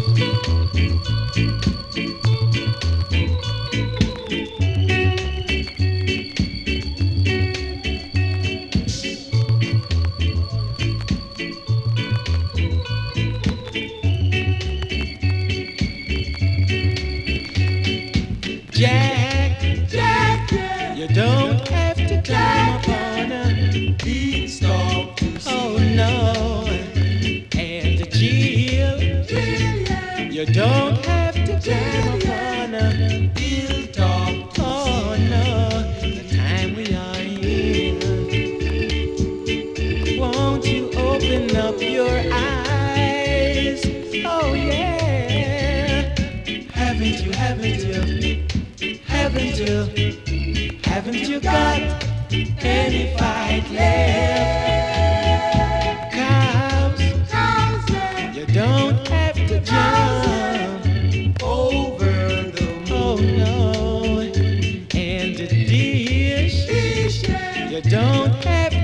Jack, Jack, yeah. You don't have to climb up on a beanstalk to see. Oh no, and Jill, yeah. You don't have to climb up on a hilltop. Oh no, the time we are in. Won't you open up your eyes? Oh yeah. Haven't you? Haven't you got any fight left? Cows, you don't have to jump over the moon. Oh no, and the dish, you don't have